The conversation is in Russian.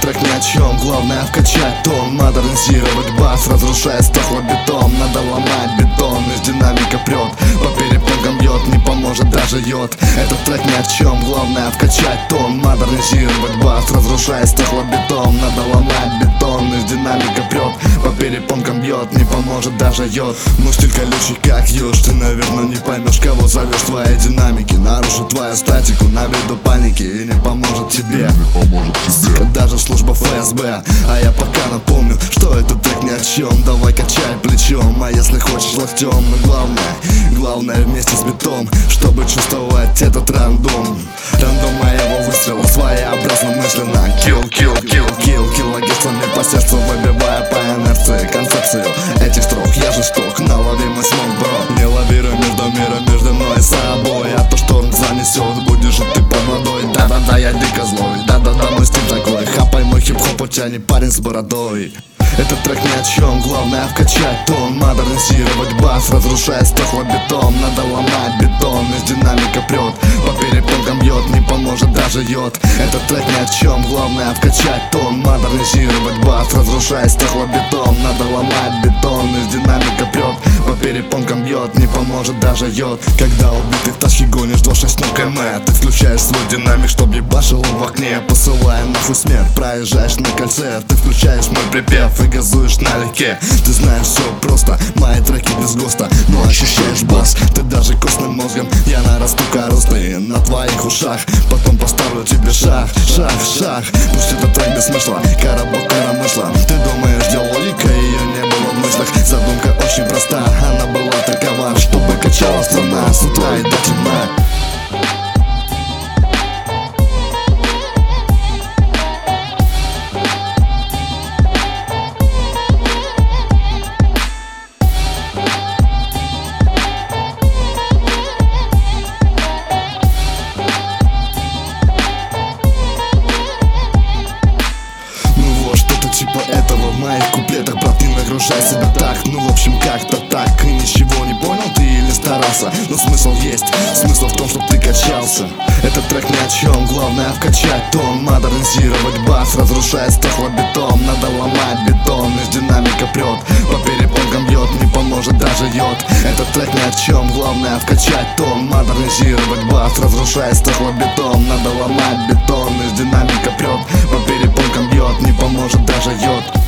трек ни о чем, главное вкачать тон, модернизировать бас, разрушая стеклобетон. Надо ломать бетон, из динамика прет, по перепонкам бьет, не поможет даже йод. Этот трек ни о чем, главное вкачать тон, модернизировать бас, разрушая стеклобетон. Надо ломать бетон, из динамика прет, по перепонкам бьет, не поможет даже йод. Мой стиль колючий как еж, ты, наверное, не поймешь, кого зовешь. Твои динамики нарушит твою статику, наведу паники и не поможет тебе, даже служба ФСБ. А я пока напомню, что этот трек ни о чем. Давай качай плечом, а если хочешь локтем. Но главное вместе с битом, чтобы чувствовать этот рандом. Рандом моего выстрела своеобразно мысленно. Kill, килогерцами по сердцу, выбивая по инерции концепцию этих строк. Я жесток, на ловимый смог, бро. Не лавируй между миром, между мной и собой. А то шторм занесет, будешь же ты под водой. Да-да-да, я дико злой, да-да-да, мой стиль такой. Хапай мой хип-хоп, у тебя не парень с бородой. Этот трек ни о чем, главное вкачать тон, модернизировать бас, разрушая стеклобетон. Надо ломать бетон, из динамика прет, по перепонкам бьет, не поможет даже йод. Этот трек ни о чем, главное вкачать тон, модернизировать бас, разрушая стеклобетон. Надо ломать бетон, из динамика прет, по перепонкам бьет, не поможет даже йод. Когда убитых тачки гонишь 260 км, ты включаешь свой динамик, чтоб ебашил в окне, посылая нахуй смерть. Проезжаешь на кольце, ты включаешь мой припев и газуешь налегке. Ты знаешь, все просто, мои треки без ГОСТа, но ощущаешь бас, ты даже костным мозгом. Я нарасту коростой на твоих ушах, потом поставлю тебе шаг. Пусть этот трек без смысла, коробок коромысла. Ты думаешь, где логика, ее не было в мыслях. Задумка очень проста, она была такова, чтобы качала страна с утра и до темна. Типа этого в моих куплетах, брат, не нагружай себя так. Ну в общем как-то так, и ничего не понял ты или старался. Но смысл есть, смысл в том, что ты качался. Этот трек ни о чем, главное вкачать тон, модернизировать бас, разрушая стеклобетон. Надо ломать бетон, из динамика прет, по перепонкам бьет, не поможет даже йод. Этот трек ни о чем, главное вкачать тон, модернизировать бас, разрушая стеклобетон. Надо ломать бетон, из динамика прет, по перепонкам бьет, не поможет даже йод.